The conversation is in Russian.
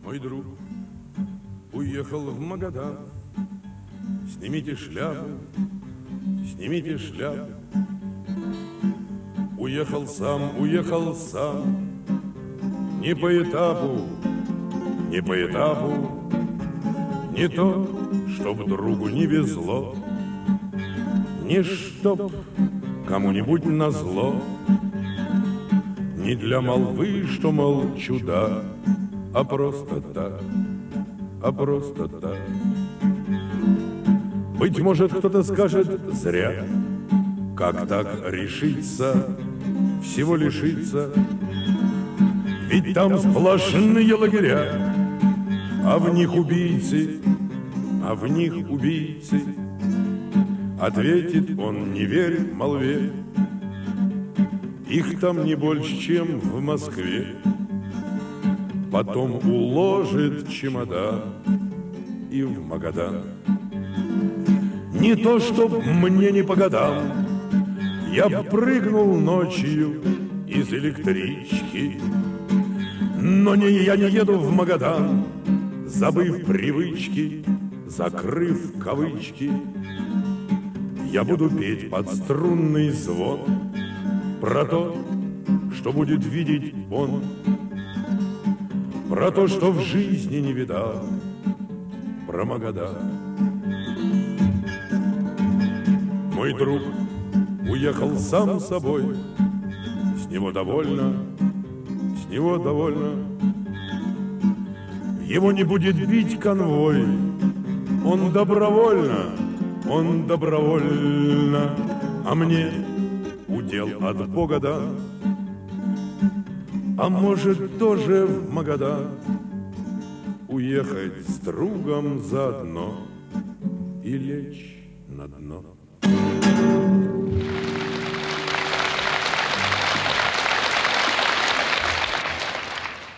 Мой друг уехал в Магадан. Снимите шляпу, снимите шляпу. Уехал сам, не по этапу, не по этапу. Не то, чтоб другу не везло, не чтоб кому-нибудь назло, не для молвы, что, мол, чудак, а просто так, а просто так. Быть может, кто-то скажет зря, как так решиться, всего лишиться. Ведь там сплошные лагеря, а в них убийцы, а в них убийцы. Ответит он: не верь молве, их там не больше, чем в Москве. Потом уложит чемодан и в Магадан. Не то, чтоб мне не по годам, я б прыгнул ночью из электрички, но я не еду в Магадан, забыв привычки, закрыв кавычки. Я буду петь под струнный звон про то, что будет видеть он, про то, что в жизни не видал, про Магадан. Мой друг уехал сам собой, с него довольно, с него довольно. Его не будет бить конвой, он добровольно, а мне удел от Бога дан. А может, тоже в Магадан уехать с другом заодно и лечь на дно.